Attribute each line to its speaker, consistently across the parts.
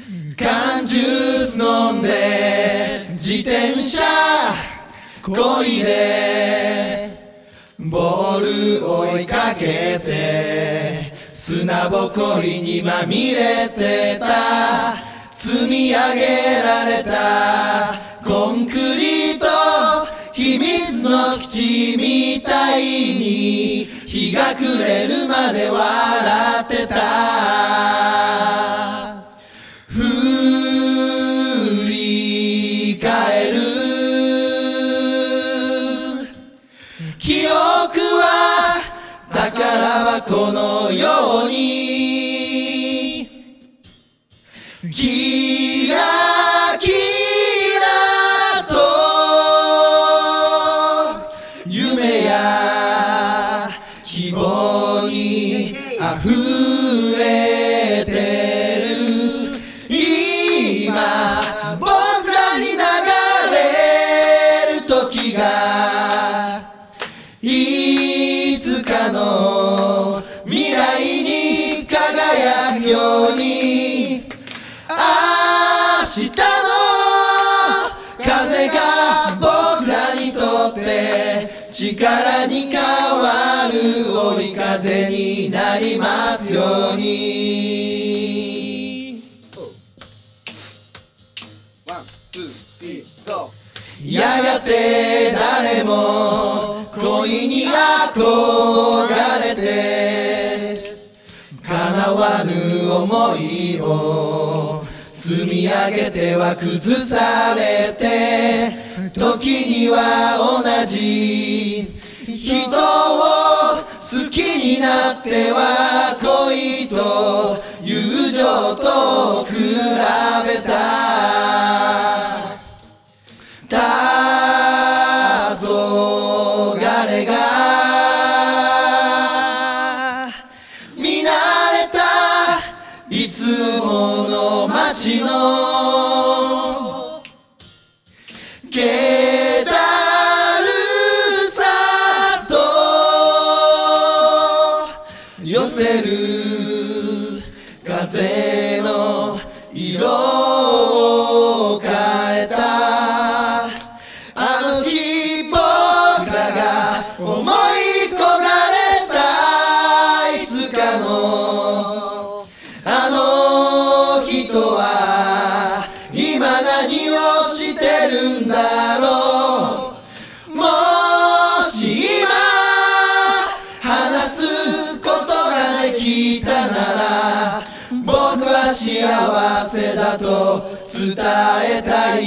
Speaker 1: 缶ジュース飲んで自転車こいでボール追いかけて砂ぼこりにまみれてた積み上げられたコンクリート秘密の基地みたいに日が暮れるまで笑ってた振り返る記憶は宝箱のようにキラキラと夢や希望に溢れてる今僕らに流れる時がいつかの未来に輝くように明日の風が僕らにとって力に変わる追い風になりますようにやがて誰も恋に憧れて叶わぬ想いを積み上げては崩されて時には同じ人を好きになっては恋と友情と比べた黄昏が見慣れたいつもの街の気だるさと寄せる風の色を変えたあの日僕らが思い焦がれたいつかのあの人は今何をしてるんだろうもし今話すことができたなら僕は幸せだと伝えたい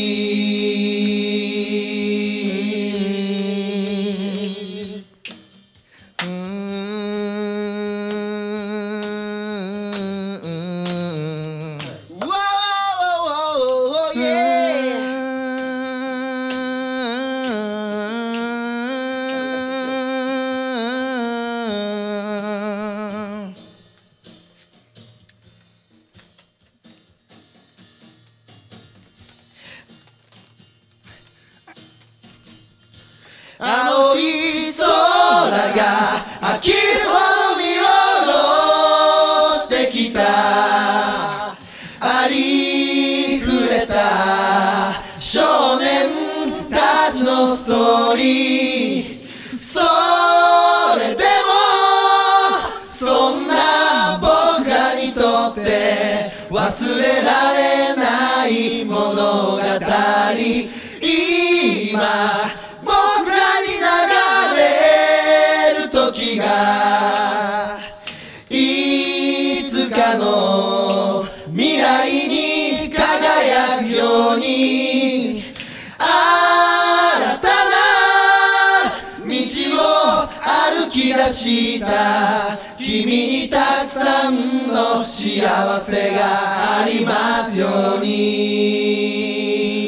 Speaker 1: 青い空が飽きるほど見下ろしてきたありふれた少年たちのストーリーそれでもそんな僕らにとって忘れられない物語今僕らに流れる時がいつかの未来に輝くように新たな道を歩き出した君にたくさんの幸せがありますように